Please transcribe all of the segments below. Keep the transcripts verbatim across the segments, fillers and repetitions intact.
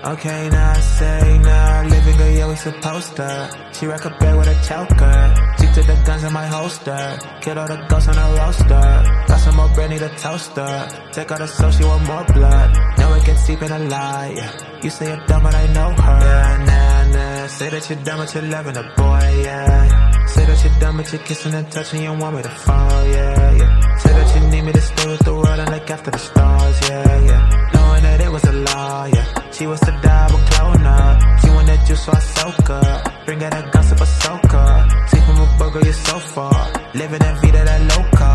Okay, now I say now, living good, yeah, we supposed to. She rack a bed with a choker. Stick to the guns in my holster. Killed all the ghosts on the roaster. Got some more bread, need a toaster. Take out the soul, she want more blood. Now it gets deep in a lie, yeah. You say you're dumb, but I know her. Yeah, nah, nah. Say that you're dumb, but you're loving a boy, yeah. Say that you're dumb, but you're kissing and touching, you want me to fall, yeah, yeah. Say that you need me to stay with the world and look after the stars, yeah, yeah. Knowing that it was a lie, yeah. She was to die, but clone up. She wanted juice, so I soak up. Bring her that gossip, a soaker. See from a burger, you're so far. Living that vida, that loca.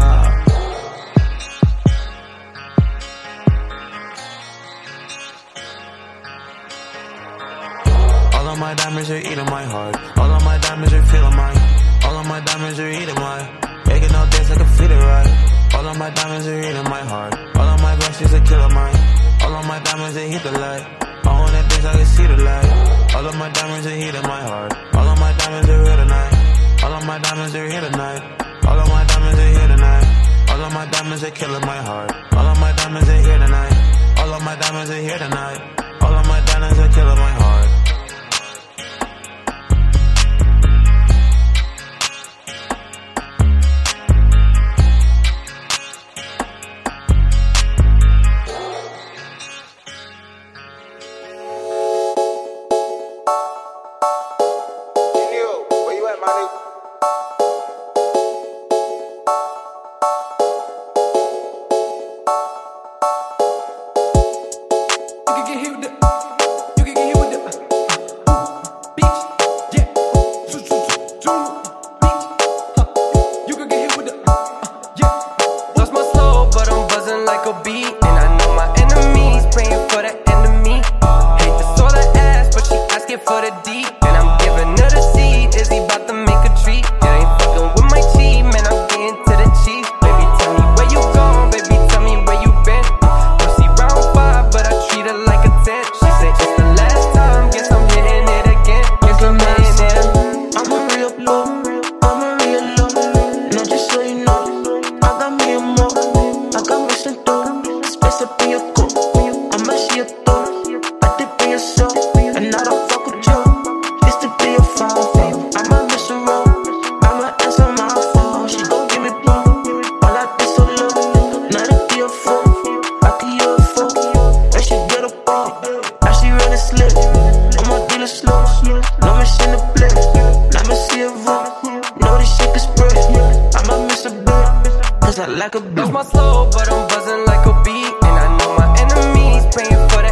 All of my diamonds are eating my heart. All of my diamonds are feeling mine. All of my diamonds are eating mine. Making no dance, I can feel it right. All of my diamonds are eating my heart. All of my blessings are killing mine. All of my diamonds, they heat the light. I want that bitch, I can see the light. All of my diamonds are heating my heart. All of my diamonds are here tonight. All of my diamonds are here tonight. All of my diamonds are here tonight. All of my diamonds are killing my heart. All of my diamonds are here tonight. All of my diamonds are here tonight. All of my diamonds are killing my heart. Like a beat. Lost my slow, but I'm buzzing like a beat. And I know my enemies praying for that.